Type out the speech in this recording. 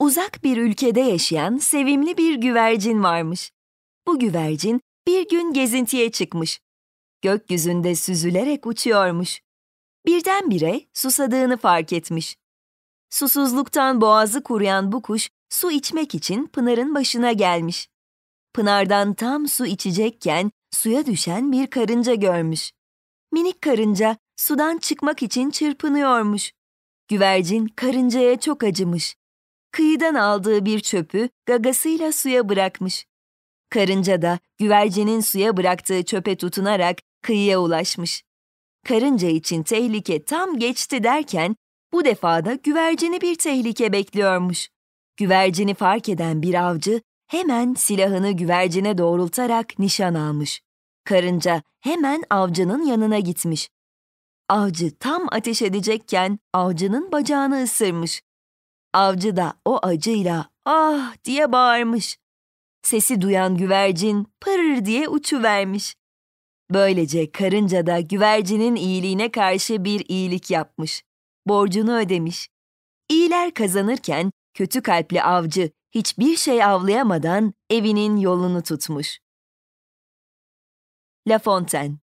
Uzak bir ülkede yaşayan sevimli bir güvercin varmış. Bu güvercin bir gün gezintiye çıkmış. Gökyüzünde süzülerek uçuyormuş. Birdenbire susadığını fark etmiş. Susuzluktan boğazı kuruyan bu kuş su içmek için pınarın başına gelmiş. Pınardan tam su içecekken suya düşen bir karınca görmüş. Minik karınca sudan çıkmak için çırpınıyormuş. Güvercin karıncaya çok acımış. Kıyıdan aldığı bir çöpü gagasıyla suya bırakmış. Karınca da güvercinin suya bıraktığı çöpe tutunarak kıyıya ulaşmış. Karınca için tehlike tam geçti derken bu defa da güvercini bir tehlike bekliyormuş. Güvercini fark eden bir avcı hemen silahını güvercine doğrultarak nişan almış. Karınca hemen avcının yanına gitmiş. Avcı tam ateş edecekken avcının bacağını ısırmış. Avcı da o acıyla "ah" diye bağırmış. Sesi duyan güvercin pırr diye uçuvermiş. Böylece karınca da güvercinin iyiliğine karşı bir iyilik yapmış. Borcunu ödemiş. İyiler kazanırken kötü kalpli avcı hiçbir şey avlayamadan evinin yolunu tutmuş. La Fontaine.